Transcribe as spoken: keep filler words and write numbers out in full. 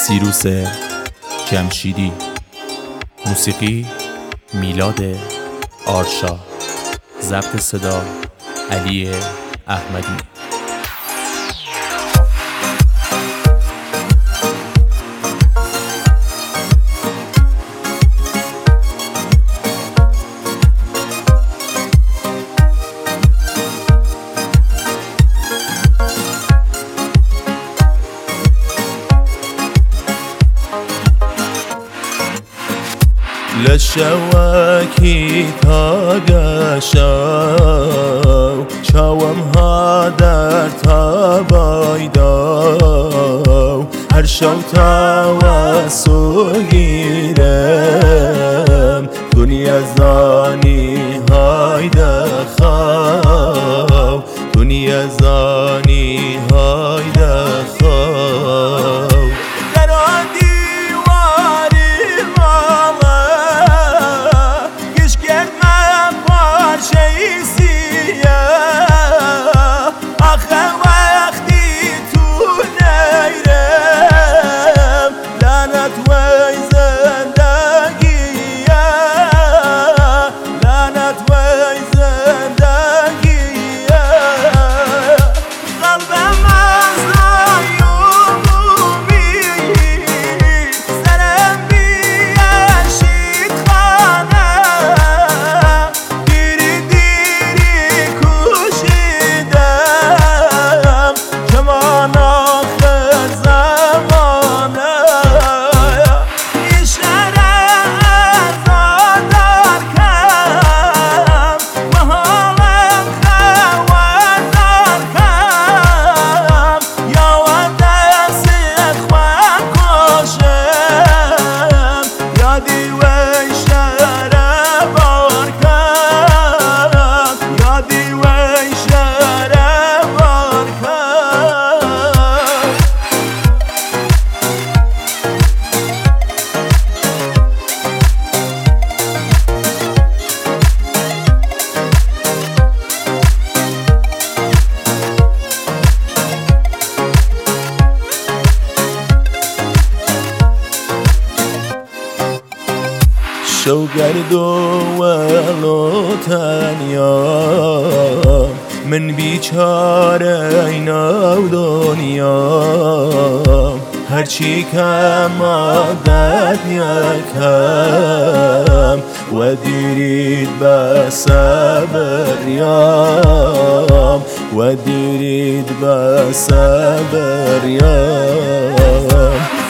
سیروس جمشیدی. موسیقی میلاد آرشا. ضبط صدا علی احمدی. لشواکی تا گشاو چاوم ها در تابایداو هر شو توسو گیرم دنیا زانی های دخاو دنیا زانی های دخاو شوگرد و ولو تنیا من بیچاره اینا دنیا هرچی کم عادت یکم و دیرید به صبریام و دیرید به صبریام